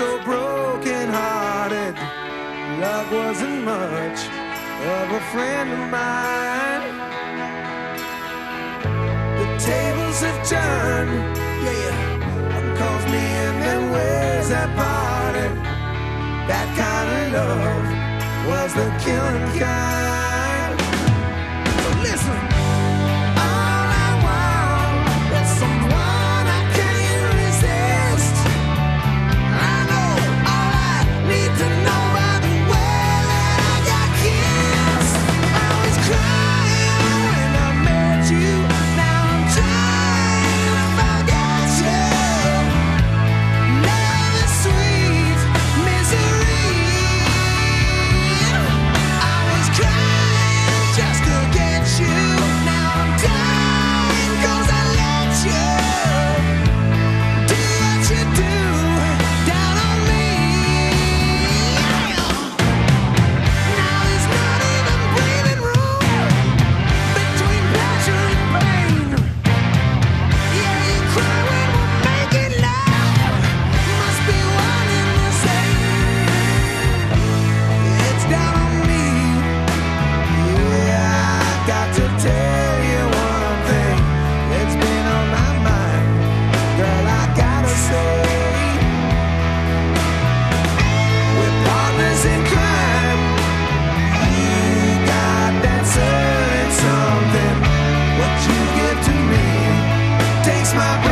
so broken hearted. Love wasn't much of a friend of mine. The tables have turned, yeah. One calls me and then where's that parted? That kind of love was the killing kind. So listen, all I want is someone I can't resist. I know all I need to know by the way that I got kissed. I was crying when I met you. Now I'm trying to forget you. Love is sweet misery. I was crying just to get you. Now I'm dying 'cause I let you do what you do down on me. Now there's not even breathing room between pleasure and pain. Yeah, you cry when we're making love. Must be one and the same. It's down on me. Yeah, I got to tell you one thing. It's been on my mind, girl. I gotta say, we're partners in crime. You got that certain something. What you give to me takes my breath